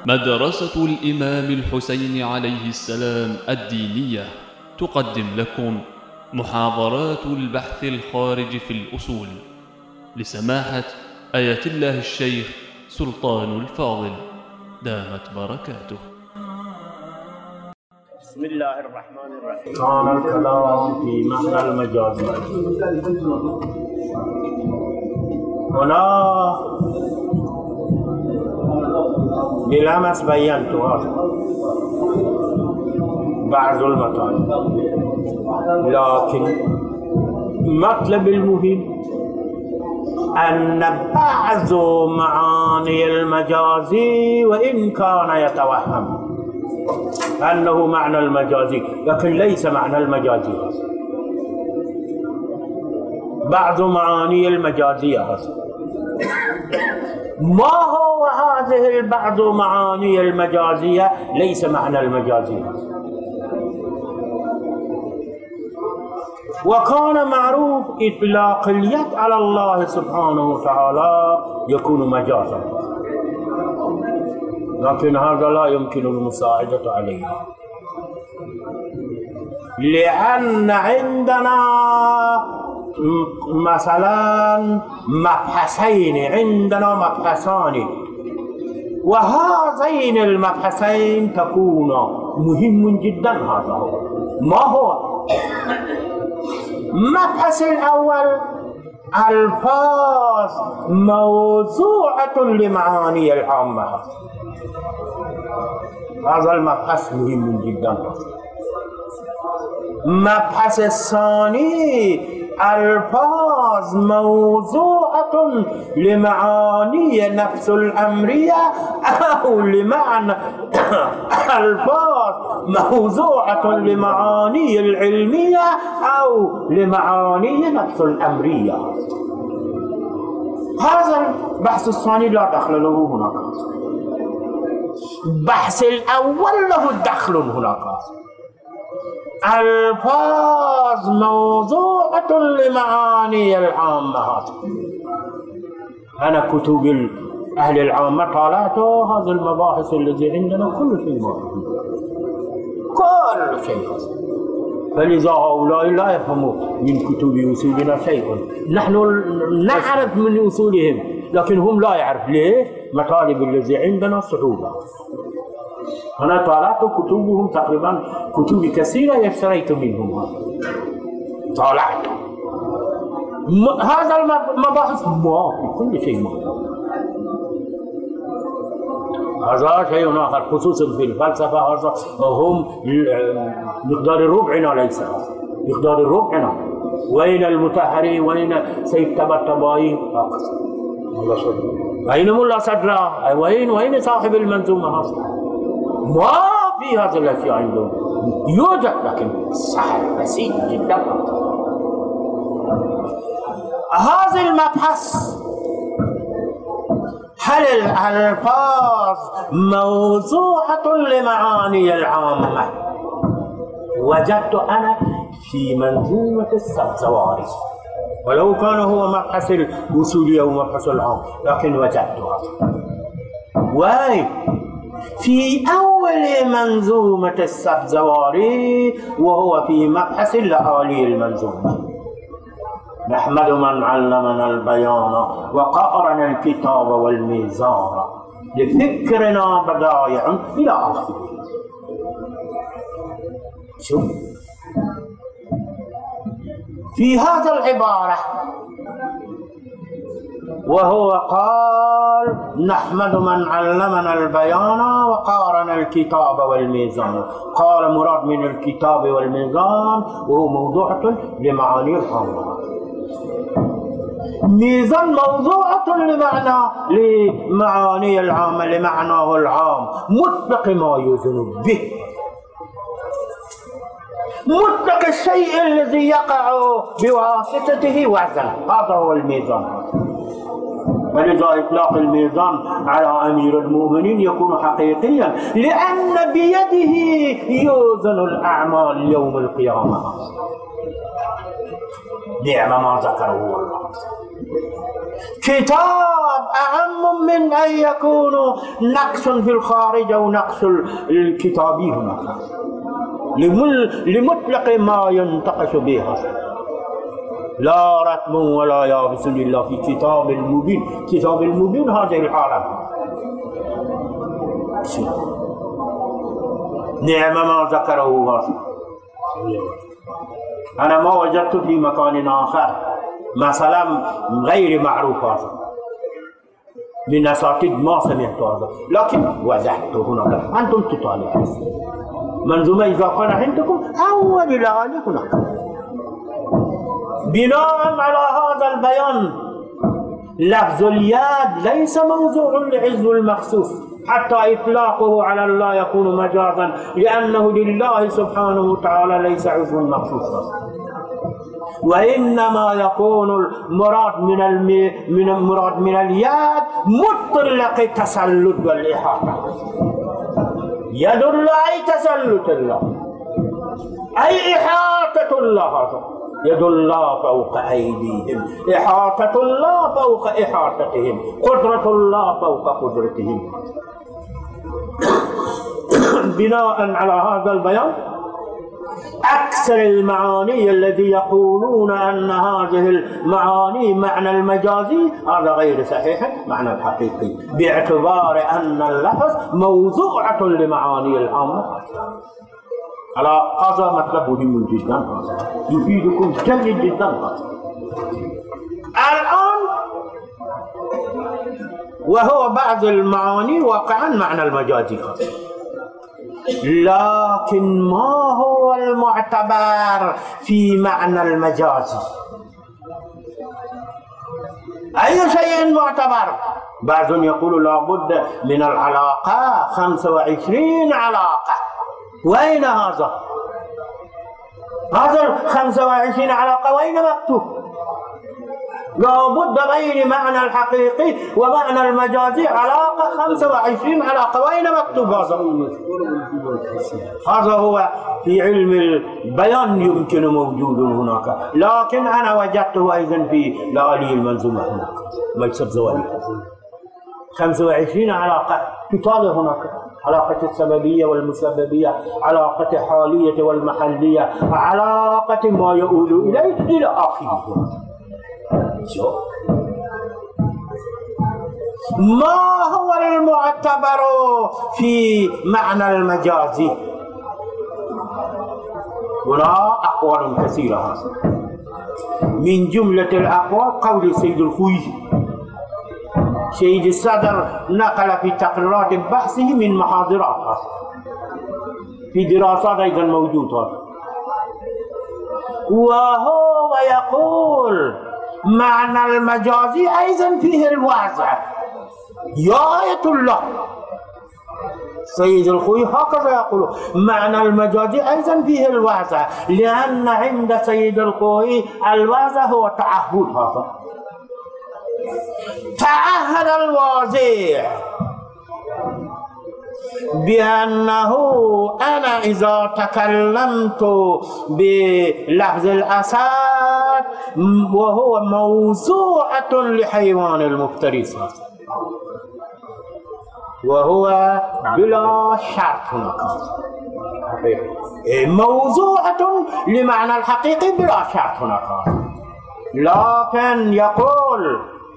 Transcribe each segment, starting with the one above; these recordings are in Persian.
مدرسة الإمام الحسين عليه السلام الدينية تقدم لكم محاضرات البحث الخارج في الأصول لسماحة آية الله الشيخ سلطان الفاضل دامت بركاته. بسم الله الرحمن الرحيم. كان الكلام في معنى المجاز. هنا بالأمس بينتها بعض المطالب، لكن مطلب المهم أن بعض معاني المجاز وإن كان يتوهم أنه معنى المجازي، لكن ليس معنى المجازي. بعض معاني المجازية ما هو هذه البعض معاني المجازية ليس معنى المجازي. وكان معروف إطلاق اليد على الله سبحانه وتعالى يكون مجازا، لكن هذا لا يمكن المساعدة عليه، لأن عندنا مثلا مبحثين، عندنا مبحثان، وهذين المبحثين تكون مهم جدا. هذا هو ما هو المبحث الأول: ألفاظ موضوعة لمعاني العامة. هذا المبحث مهم جدا. المبحث الثاني: ألفاظ موضوعة لمعاني نفس الأمرية، أو لمعنى ألفاظ موضوعة لمعاني العلمية أو لمعاني نفس الأمرية. هذا البحث الثاني لا دخل له هناك. البحث الأول له دخل هناك. ألفاظ موضوعة لمعاني العامة. أنا كتب أهل العامة طالعته، هذه المباحث التي عندنا كل شيء موجود، كل شيء. فلذا هؤلاء لا يفهموا من كتب أصولنا شيء. نحن نعرف من أصولهم، لكن هم لا يعرف. ليه؟ مطالب الذي عندنا صعوبة. أنا طالعت كتبهم تقريبا، كتب كثيرة اشتريت منهم. طالعت هذا المباحث ما في كل شيء موجود. هذا شيء آخر، خصوصا في الفلسفة. هذا هم مقدار ربعنا، ليس مقدار ربعنا. وين المتحري؟ وين سيد طباطبائي؟ أين ملا صدرا؟ وين صاحب المنظومة؟ ما في هذا الأشياء عندهم. يوجد لكن سهل بسيط جدا. هذا المبحث: هل الألفاظ موضوعة لمعاني العامة؟ وجدت أنا في منظومة السبزواري، ولو كان هو مبحث الأصولي أو مبحث العام، لكن وجدتها. في أول منظومة السبزواري، وهو في مبحث لآلي المنظومة: نحمد من علمنا البيان وقارن الكتاب والميزان، لفكرنا بدائع إلى آخره. شوف في هذا العبارة: وهو قال نحمد من علمنا البيان وقارن الكتاب والميزان. قال مراد من الكتاب والميزان وهو موضوعة لمعاني العامة. ميزان موضوعة لمعاني العامة، لمعناه العام، مطلق ما يوزن به، مطلق الشيء الذي يقع بواسطته وزن. هذا هو الميزان. ولذا إطلاق الميزان على أمير المؤمنين يكون حقيقيا، لأن بيده يوزن الأعمال يوم القيامة. نعم ما ذكره الله. كتاب أهم من أن يكون نقص في الخارج أو نقص الكتابي هناك لمطلق ما ينتقش بها. لا رتم ولا يابس إلا في كتاب المبين. كتاب المبين هذه الحالة. نعم ما ذكره هذا. أنا ما وجدت في مكان آخر مثلا غير معروف هذا من أساتذة ما سمعت هذا، لكن وضعته هناك. أنتم تطالعون منظومة إذا كان عندكم أول الآلة هناك. بناء على هذا البيان لفظ اليد ليس موضوع لعزو المخصوص حتى إطلاقه على الله يكون مجازا، لأنه لله سبحانه وتعالى ليس عزو مخصوص، وإنما يكون المراد من اليد مطلق التسلط والإحاطة. يد الله أي تسلط الله أي إحاطة الله. يد الله فوق أيديهم، إحاطة الله فوق إحاطتهم، قدرة الله فوق قدرتهم. بناء على هذا البيان أكثر المعاني الذي يقولون أن هذه المعاني معنى المجازي هذا غير صحيح، معنى الحقيقي، باعتبار أن اللفظ موضوعة لمعاني العامة. على هذا مطلب مهم جدا يفيدكم جيد جدا. الآن وهو بعض المعاني واقعا معنى المجازي، لكن ما هو المعتبر في معنى المجازي؟ أي شيء معتبر؟ بعض يقول لابد من العلاقة 25 علاقة. وين هذا؟ هذا 25 علاقة وين مكتوب؟ لابد بين معنى الحقيقي ومعنى المجازي علاقة 25 علاقة. وين مكتوب هذا؟ هذا هو في علم البيان يمكن موجود هناك، لكن أنا وجدته أيضا في لآلي المنظومة هناك ميسر زوالي 25 علاقة تطالع هناك. علاقة السببية والمسببية، علاقة الحالية والمحلية، علاقة ما يؤول إليه إلى آخره. ما هو المعتبر في معنى المجازي؟ هنا أقوال كثيرة، من جملة الأقوال قول سيد الخوي. سيد الصدر نقل في تقريرات بحثه من محاضرات في دراسات أيضا موجودة، وهو يقول معنى المجازي أيضا فيه الوازع يا آية الله. سيد الخوي هكذا يقول معنى المجازي أيضا فيه الوازع، لأن عند سيد الخوي الوازع هو تعهد. هذا تعهد الوازع بأنه أنا إذا تكلمت بلفظ الأسد وهو موضوعة لحيوان المفترس، وهو بلا شرط هناك موضوعة لمعنى الحقيقي بلا شرط هناك. لكن يقول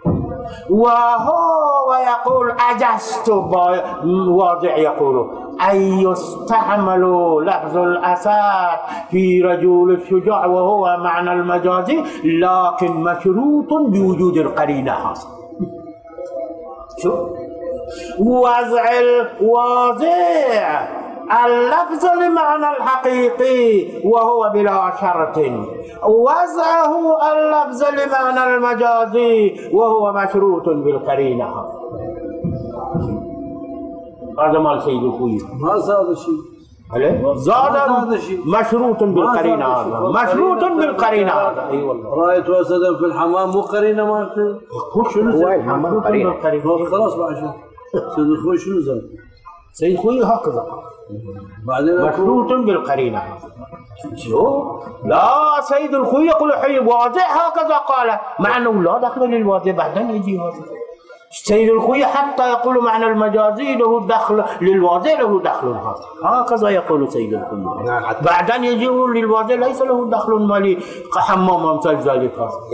وهو يقول أجزت واضع يقول أن يستعمل لفظ الأسد في رجل الشجاع وهو معنى المجازي، لكن مشروط بوجود القرينة. شو وضع الواضع اللفظ لمعنى الحقيقي وهو بلا شرط، وضعه اللفظ لمعنى المجازي وهو مشروط بالقرينة. هذا مال سيد الخوي. ما زاد شيء. زاد مشروط بالقرينة. هذا مشروط بالقرينة. هذا اي والله. رأيت أسدا في الحمام مو قرينة مالته. شنو هو الحمام قرينة؟ خلاص بعد شو. سيد الخوي شنو زاد؟ سيد خوي هكذا قال بعدين مشروط بالقرينة. شو؟ لا سيد الخوي يقول حي واضح هكذا قال، مع أنه لا دخل للواضح بعدين يجي هذا. سيد الخوي حتى يقول معنى المجازي له دخل للواضح، له دخل هكذا يقول سيد الخوي. بعدين يجي للواضح ليس له دخل مالي حمام أمثال ذلك.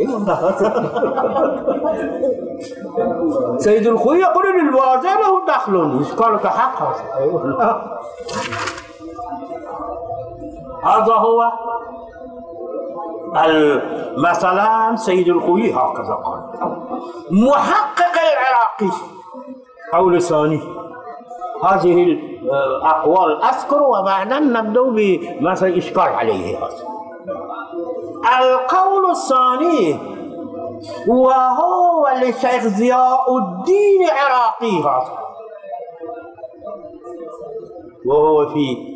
سيد الخوي يقول للواضح له دخل، إشكالك حق هذا. هذا هو مثلا سيد الخوي هكذا قال. محقق العراقي قول ثاني. هذه الأقوال أذكر وبعدين نبدأ بمثل إشكال عليه هذا. القول الثاني وهو لشيخ ضياء الدين العراقي هذا، وهو في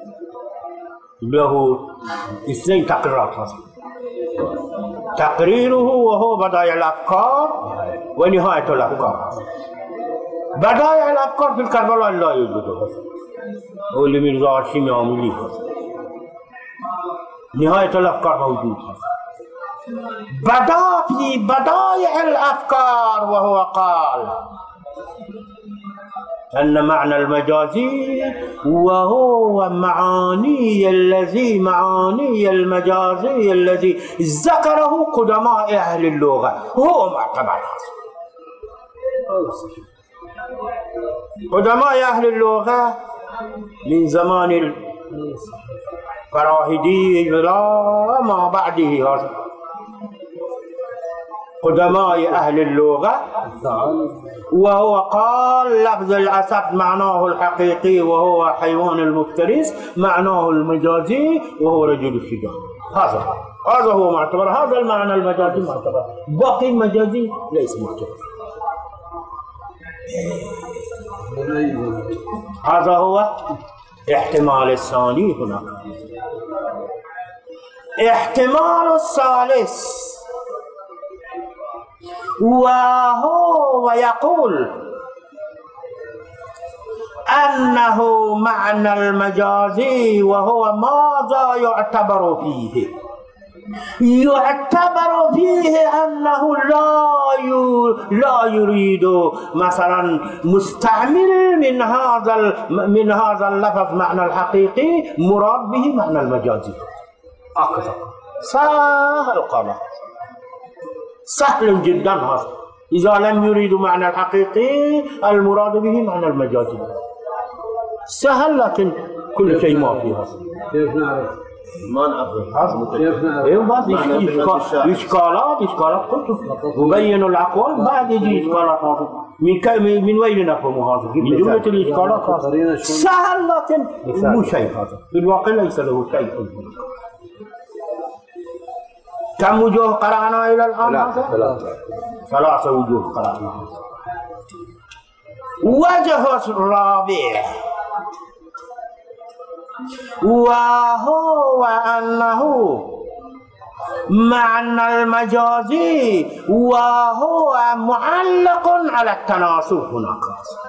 له 2 تقريرات هذا. تقريره وهو بدايع الأفكار ونهاية الأفكار. بدايع الأفكار في الكربلاء لا يوجد هذا، هو اللي مرزا هاشم عاملي هذا. نهاية الأفكار موجود هذا. بدأ في بدايع الأفكار وهو قال أن معنى المجازي وهو معاني المجازي الذي ذكره قدماء أهل اللغة هو معتبر. قدماء أهل اللغة من زمان الفراهيدي إلى ما بعده هذا. قدماء أهل اللغة وهو قال لفظ الأسد معناه الحقيقي وهو حيوان المفترس، معناه المجازي وهو رجل الشجاع. هذا هو معتبر. هذا المعنى المجازي معتبر، باقي المجازي ليس معتبر. هذا هو احتمال الثاني. هناك احتمال الثالث وهو يقول أنه معنى المجازي وهو ماذا يعتبر فيه. يعتبر فيه أنه لا يريد مثلا مستعمل من هذا اللفظ معنى الحقيقي، مراد به معنى المجازي. هكذا سهل قال، سهل جدا هذا. إذا لم يريد معنى الحقيقي المراد به معنى المجازي سهل، لكن كل شيء ما في هذا. كيف نعرف؟ ما نعرف. كيف نعرف؟ ايوه بعد اشكالات كتب مبين الاقوال، بعد يجي اشكالات هذا. من وين نفهم هذا؟ من جملة الاشكالات هذا سهل، لكن مو شيء هذا في الواقع ليس له شيء. كم وجوه قرأنا إلى الآن؟ 3 وجوه قرأنا. وجه الرابع وهو أنه معنى المجازي وهو معلق على التناسب هناك،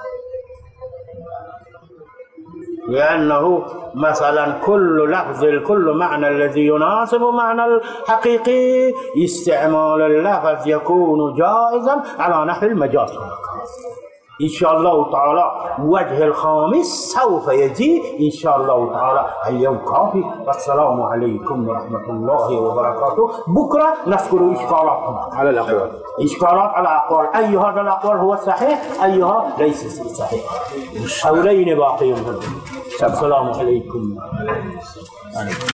لأنه مثلا كل معنى الذي يناسب معنى الحقيقي استعمال اللفظ يكون جائزا على نحو المجاز هناك. إن شاء الله تعالى وجه الخامس سوف يجي إن شاء الله تعالى. اليوم كافي، والسلام عليكم ورحمة الله وبركاته. بكرة نذكر إشكالات على الأقوال، إشكالات على أقوال. أي هذا الأقوال هو صحيح، أيها ليس صحيح. حولين باقيين. السلام عليكم.